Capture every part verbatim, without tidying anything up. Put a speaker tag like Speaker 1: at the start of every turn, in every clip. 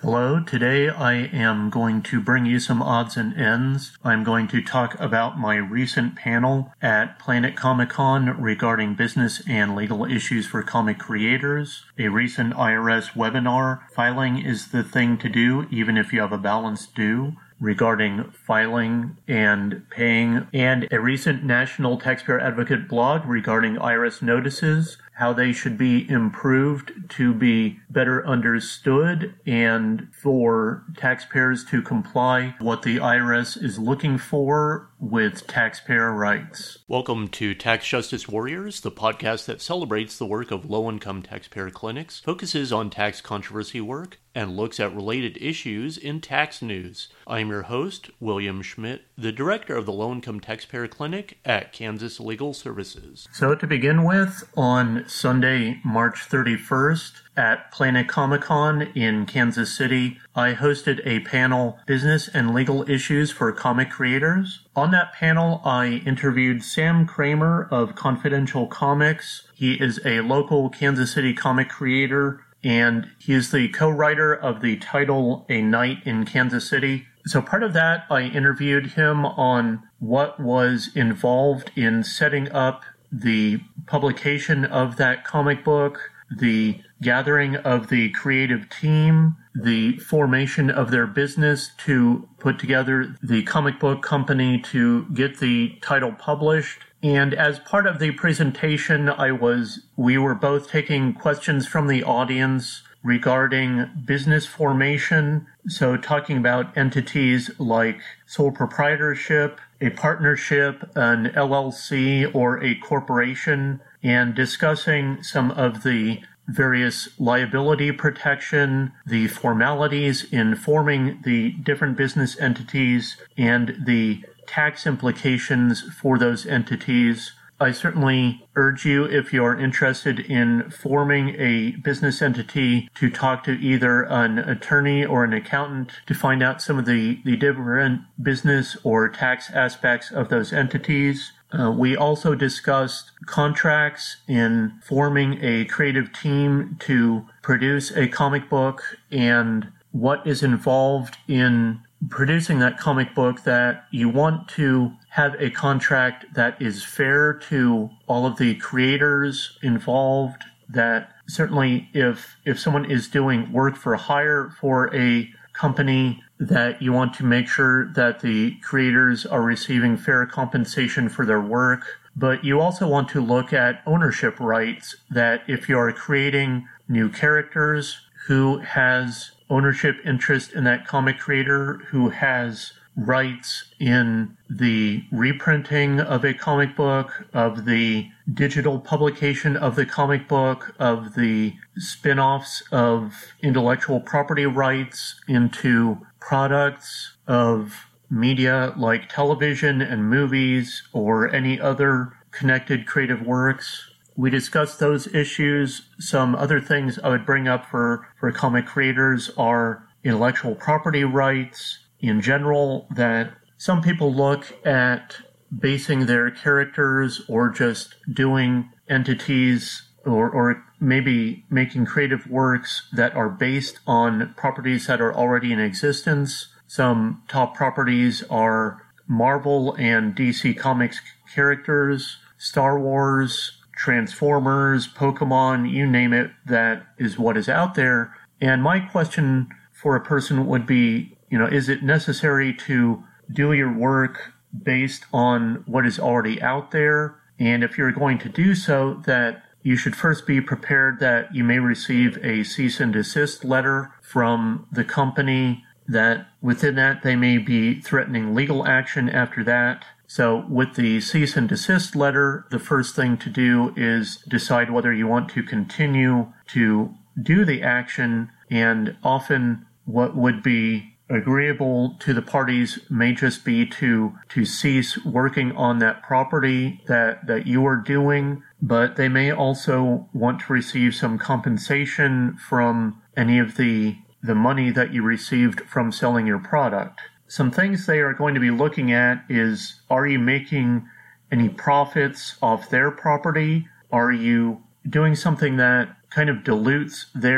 Speaker 1: Hello, today I am going to bring you some odds and ends. I'm going to talk about my recent panel at Planet Comic Con regarding business and legal issues for comic creators, a recent I R S webinar, Filing is the Thing to Do even if you have a balance due, regarding filing and paying, and a recent National Taxpayer Advocate blog regarding I R S notices, how they should be improved to be better understood and for taxpayers to comply with what the I R S is looking for with taxpayer rights.
Speaker 2: Welcome to Tax Justice Warriors, the podcast that celebrates the work of low-income taxpayer clinics, focuses on tax controversy work, and looks at related issues in tax news. I'm your host, William Schmidt, the director of the Low Income Taxpayer Clinic at Kansas Legal Services.
Speaker 1: So to begin with, on Sunday, March thirty-first, at Planet Comic Con in Kansas City, I hosted a panel, Business and Legal Issues for Comic Creators. On that panel, I interviewed Sam Kramer of Confidential Comics. He is a local Kansas City comic creator, and he is the co-writer of the title A Night in Kansas City. So part of that, I interviewed him on what was involved in setting up the publication of that comic book, the gathering of the creative team, the formation of their business to put together the comic book company to get the title published. And as part of the presentation, I was, we were both taking questions from the audience regarding business formation. So talking about entities like sole proprietorship, a partnership, an L L C, or a corporation, and discussing some of the various liability protection, the formalities in forming the different business entities, and the tax implications for those entities. I certainly urge you, if you are interested in forming a business entity, to talk to either an attorney or an accountant to find out some of the, the different business or tax aspects of those entities. Uh, we also discussed contracts in forming a creative team to produce a comic book and what is involved in producing that comic book, that you want to have a contract that is fair to all of the creators involved, that certainly if if someone is doing work for hire for a company, that you want to make sure that the creators are receiving fair compensation for their work. But you also want to look at ownership rights, that if you are creating new characters, who has ownership interest in that comic creator, who has rights in the reprinting of a comic book, of the digital publication of the comic book, of the spin-offs of intellectual property rights into products of media like television and movies or any other connected creative works. We discussed those issues. Some other things I would bring up for, for comic creators are intellectual property rights in general, that some people look at basing their characters or just doing entities or, or maybe making creative works that are based on properties that are already in existence. Some top properties are Marvel and D C Comics characters, Star Wars, Transformers, Pokemon, you name it, that is what is out there. And my question for a person would be, you know, is it necessary to do your work based on what is already out there? And if you're going to do so, that you should first be prepared that you may receive a cease and desist letter from the company, that within that they may be threatening legal action after that. So with the cease and desist letter, the first thing to do is decide whether you want to continue to do the action, and often what would be agreeable to the parties may just be to to cease working on that property that, that you are doing, but they may also want to receive some compensation from any of the the money that you received from selling your product. Some things they are going to be looking at is, are you making any profits off their property? Are you doing something that kind of dilutes their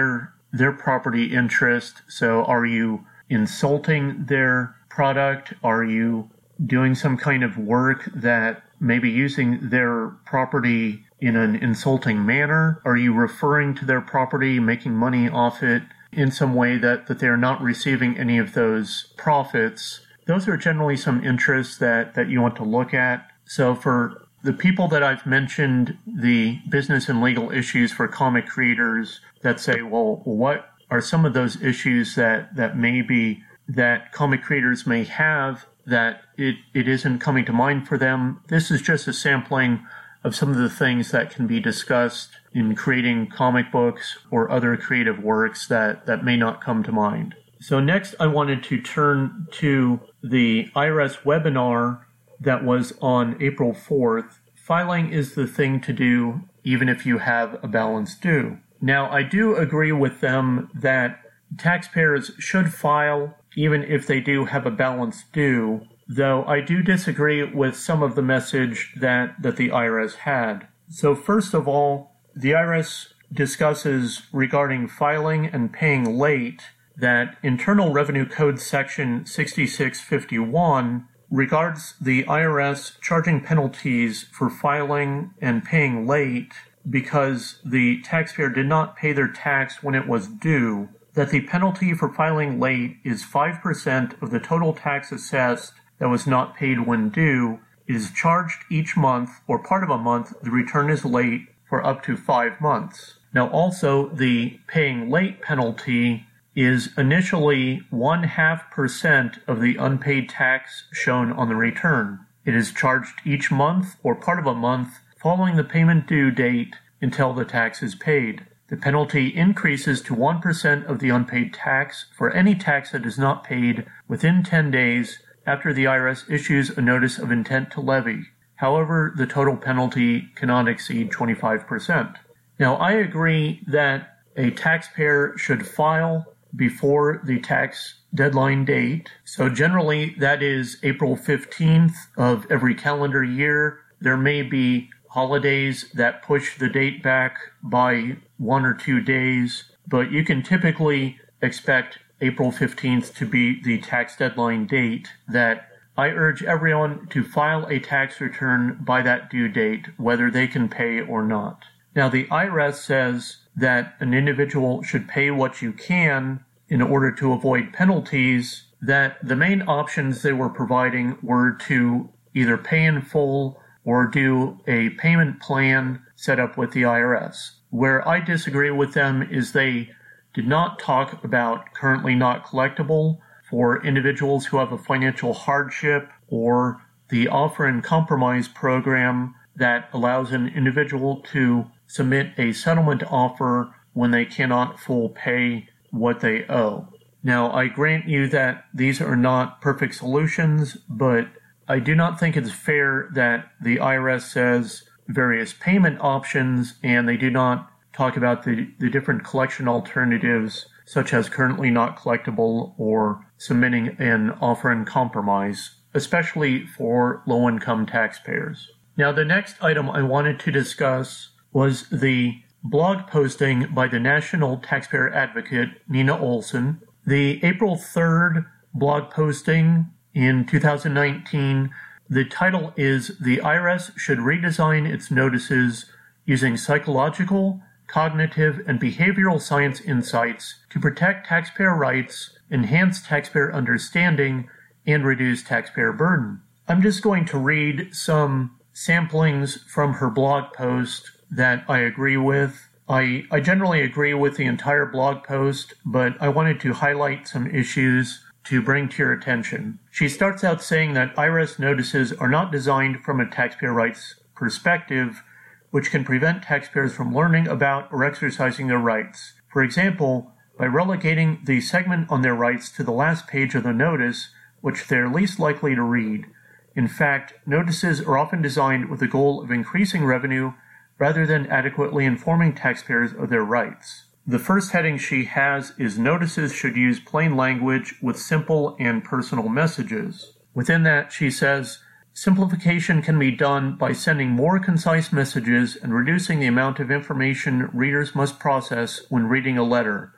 Speaker 1: their property interest. So are you insulting their product? Are you doing some kind of work that may be using their property in an insulting manner? Are you referring to their property, making money off it in some way that, that they're not receiving any of those profits? Those are generally some interests that, that you want to look at. So for the people that I've mentioned, the business and legal issues for comic creators that say, well, what are some of those issues that, that maybe that comic creators may have that it, it isn't coming to mind for them? This is just a sampling of some of the things that can be discussed in creating comic books or other creative works that, that may not come to mind. So next I wanted to turn to the I R S webinar that was on April fourth. Filing is the thing to do even if you have a balance due. Now, I do agree with them that taxpayers should file even if they do have a balance due, though I do disagree with some of the message that, that the I R S had. So first of all, the I R S discusses regarding filing and paying late that Internal Revenue Code Section sixty-six fifty-one regards the I R S charging penalties for filing and paying late because the taxpayer did not pay their tax when it was due, that the penalty for filing late is five percent of the total tax assessed that was not paid when due. It is charged each month or part of a month the return is late for up to five months. Now also, the paying late penalty is initially one half percent of the unpaid tax shown on the return. It is charged each month or part of a month following the payment due date until the tax is paid. The penalty increases to one percent of the unpaid tax for any tax that is not paid within ten days after the I R S issues a notice of intent to levy. However, the total penalty cannot exceed twenty-five percent. Now, I agree that a taxpayer should file before the tax deadline date. So generally, that is April fifteenth of every calendar year. There may be holidays that push the date back by one or two days, but you can typically expect April fifteenth to be the tax deadline date. That I urge everyone to file a tax return by that due date, whether they can pay or not. Now, the I R S says that an individual should pay what you can in order to avoid penalties, that the main options they were providing were to either pay in full or do a payment plan set up with the I R S. Where I disagree with them is they did not talk about currently not collectible for individuals who have a financial hardship, or the offer and compromise program that allows an individual to submit a settlement offer when they cannot full pay what they owe. Now, I grant you that these are not perfect solutions, but I do not think it's fair that the I R S says various payment options and they do not talk about the, the different collection alternatives, such as currently not collectible or submitting an offer and compromise, especially for low-income taxpayers. Now, the next item I wanted to discuss was the blog posting by the National Taxpayer Advocate, Nina Olson. The April third blog posting in two thousand nineteen, the title is "The I R S Should Redesign Its Notices Using Psychological, Cognitive, and Behavioral Science Insights to Protect Taxpayer Rights, Enhance Taxpayer Understanding, and Reduce Taxpayer Burden." I'm just going to read some samplings from her blog post that I agree with. I, I generally agree with the entire blog post, but I wanted to highlight some issues to bring to your attention. She starts out saying that I R S notices are not designed from a taxpayer rights perspective, which can prevent taxpayers from learning about or exercising their rights. For example, by relegating the segment on their rights to the last page of the notice, which they're least likely to read. In fact, notices are often designed with the goal of increasing revenue rather than adequately informing taxpayers of their rights. The first heading she has is "Notices should use plain language with simple and personal messages." Within that, she says, "Simplification can be done by sending more concise messages and reducing the amount of information readers must process when reading a letter.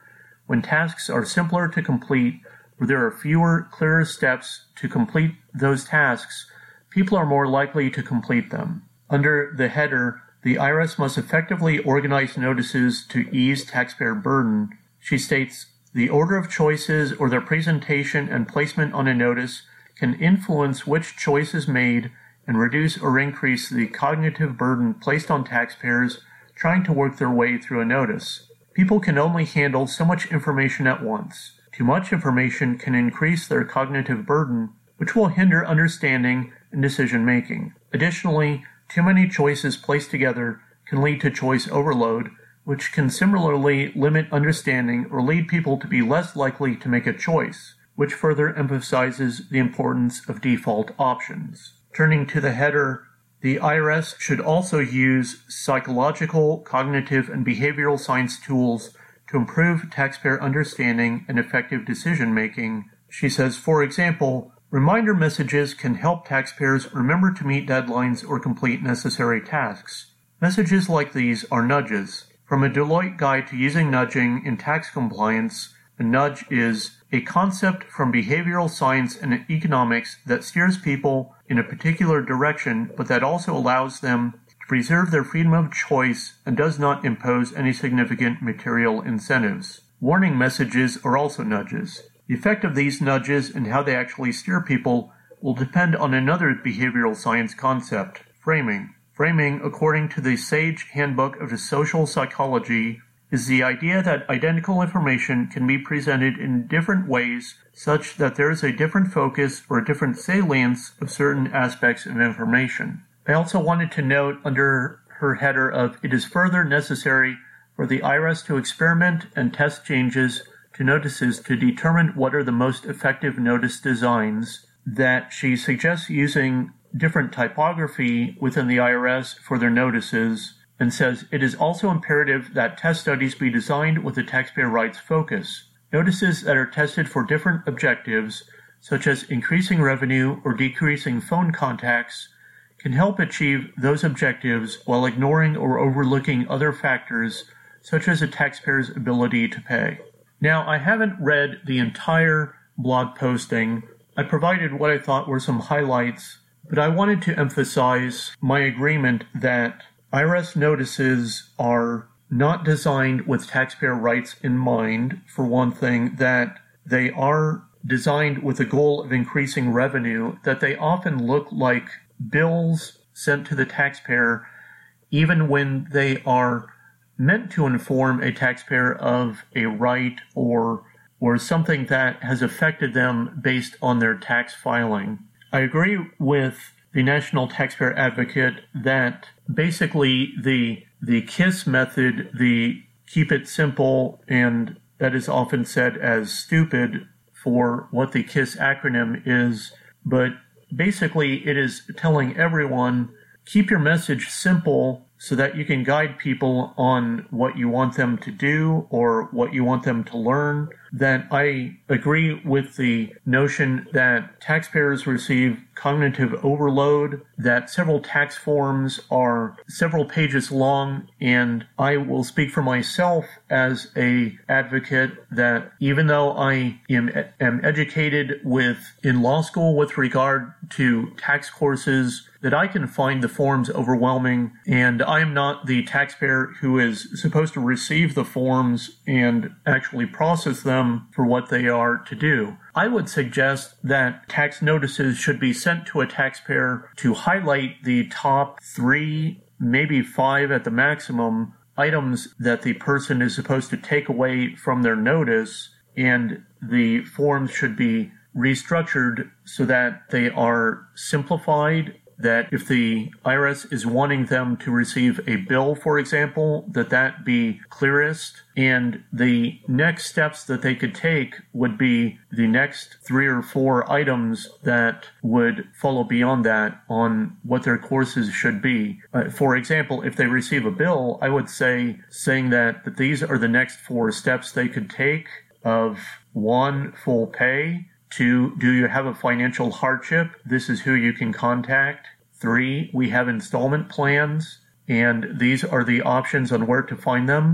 Speaker 1: when tasks are simpler to complete or there are fewer, clearer steps to complete those tasks, people are more likely to complete them. Under the header, the I R S must effectively organize notices to ease taxpayer burden, she states, the order of choices or their presentation and placement on a notice can influence which choice is made and reduce or increase the cognitive burden placed on taxpayers trying to work their way through a notice. People can only handle so much information at once. Too much information can increase their cognitive burden, which will hinder understanding and decision-making. Additionally, too many choices placed together can lead to choice overload, which can similarly limit understanding or lead people to be less likely to make a choice, which further emphasizes the importance of default options. Turning to the header, the I R S should also use psychological, cognitive, and behavioral science tools to improve taxpayer understanding and effective decision-making. She says, for example, reminder messages can help taxpayers remember to meet deadlines or complete necessary tasks. Messages like these are nudges. From a Deloitte Guide to Using Nudging in Tax Compliance, a nudge is a concept from behavioral science and economics that steers people in a particular direction, but that also allows them to preserve their freedom of choice and does not impose any significant material incentives. Warning messages are also nudges. The effect of these nudges and how they actually steer people will depend on another behavioral science concept, framing. Framing, according to the Sage Handbook of Social Psychology, is the idea that identical information can be presented in different ways such that there is a different focus or a different salience of certain aspects of information. I also wanted to note under her header of it is further necessary for the I R S to experiment and test changes to notices to determine what are the most effective notice designs, that she suggests using different typography within the I R S for their notices, and says it is also imperative that test studies be designed with a taxpayer rights focus. Notices that are tested for different objectives, such as increasing revenue or decreasing phone contacts, can help achieve those objectives while ignoring or overlooking other factors, such as a taxpayer's ability to pay. Now, I haven't read the entire blog posting. I provided what I thought were some highlights, but I wanted to emphasize my agreement that I R S notices are not designed with taxpayer rights in mind, for one thing, that they are designed with the goal of increasing revenue, that they often look like bills sent to the taxpayer, even when they are meant to inform a taxpayer of a right or or something that has affected them based on their tax filing. I agree with the National Taxpayer Advocate that basically the the KISS method, the keep it simple, and that is often said as stupid for what the KISS acronym is, but basically it is telling everyone, keep your message simple so that you can guide people on what you want them to do or what you want them to learn. That I agree with the notion that taxpayers receive cognitive overload, that several tax forms are several pages long, and I will speak for myself as a advocate that even though I am, am educated with in law school with regard to tax courses, that I can find the forms overwhelming, and I am not the taxpayer who is supposed to receive the forms and actually process them for what they are to do. I would suggest that tax notices should be sent to a taxpayer to highlight the top three, maybe five at the maximum, items that the person is supposed to take away from their notice, and the forms should be restructured so that they are simplified, that if the I R S is wanting them to receive a bill, for example, that that be clearest, and the next steps that they could take would be the next three or four items that would follow beyond that on what their courses should be. Uh, for example, if they receive a bill, I would say saying that, that these are the next four steps they could take of one, full pay. Two, do you have a financial hardship? This is who you can contact. Three, we have installment plans, and these are the options on where to find them.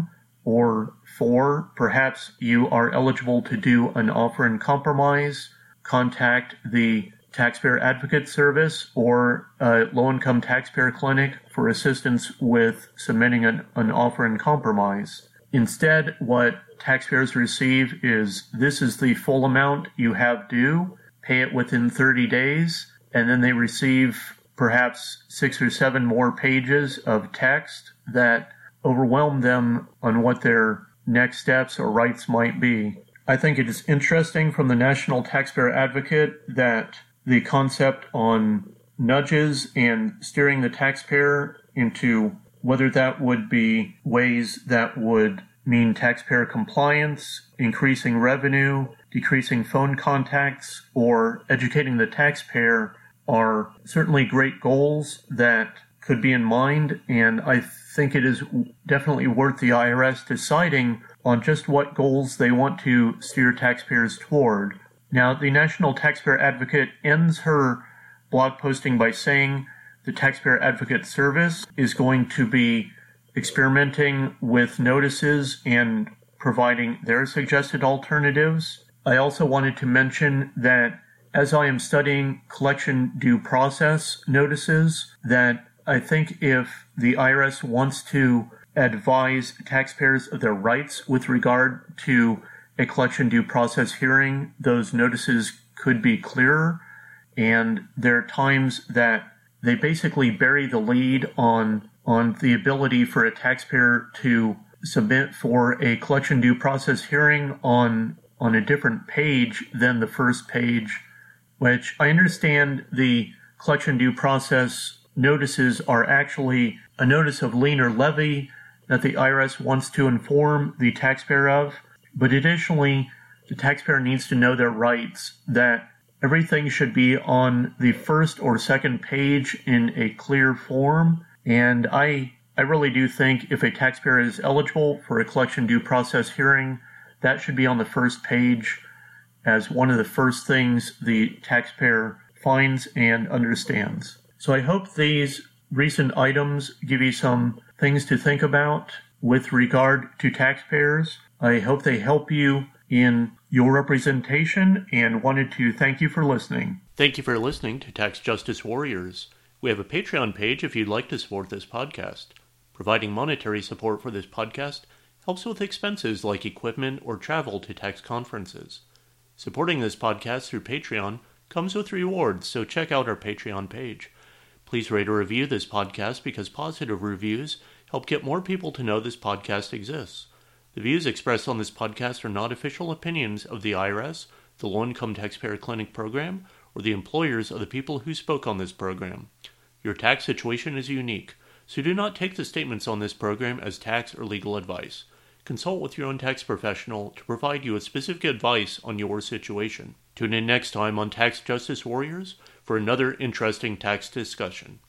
Speaker 1: Or four, perhaps you are eligible to do an offer in compromise. Contact the Taxpayer Advocate Service or a low-income taxpayer clinic for assistance with submitting an, an offer in compromise. Instead, what taxpayers receive is, this is the full amount you have due, pay it within thirty days, and then they receive perhaps six or seven more pages of text that overwhelm them on what their next steps or rights might be. I think it is interesting from the National Taxpayer Advocate that the concept on nudges and steering the taxpayer into whether that would be ways that would mean taxpayer compliance, increasing revenue, decreasing phone contacts, or educating the taxpayer are certainly great goals that could be in mind, and I think it is definitely worth the I R S deciding on just what goals they want to steer taxpayers toward. Now, the National Taxpayer Advocate ends her blog posting by saying the Taxpayer Advocate Service is going to be experimenting with notices and providing their suggested alternatives. I also wanted to mention that as I am studying collection due process notices, that I think if the I R S wants to advise taxpayers of their rights with regard to a collection due process hearing, those notices could be clearer. And there are times that they basically bury the lead on, on the ability for a taxpayer to submit for a collection due process hearing on, on a different page than the first page, which I understand the collection due process notices are actually a notice of lien or levy that the I R S wants to inform the taxpayer of. But additionally, the taxpayer needs to know their rights, that everything should be on the first or second page in a clear form. And I, I really do think if a taxpayer is eligible for a collection due process hearing, that should be on the first page as one of the first things the taxpayer finds and understands. So I hope these recent items give you some things to think about with regard to taxpayers. I hope they help you in your representation and wanted to thank you for listening.
Speaker 2: Thank you for listening to Tax Justice Warriors. We have a Patreon page if you'd like to support this podcast. Providing monetary support for this podcast helps with expenses like equipment or travel to tax conferences. Supporting this podcast through Patreon comes with rewards, so check out our Patreon page. Please rate or review this podcast because positive reviews help get more people to know this podcast exists. The views expressed on this podcast are not official opinions of the I R S, the Low-Income Taxpayer Clinic program, or the employers of the people who spoke on this program. Your tax situation is unique, so do not take the statements on this program as tax or legal advice. Consult with your own tax professional to provide you with specific advice on your situation. Tune in next time on Tax Justice Warriors for another interesting tax discussion.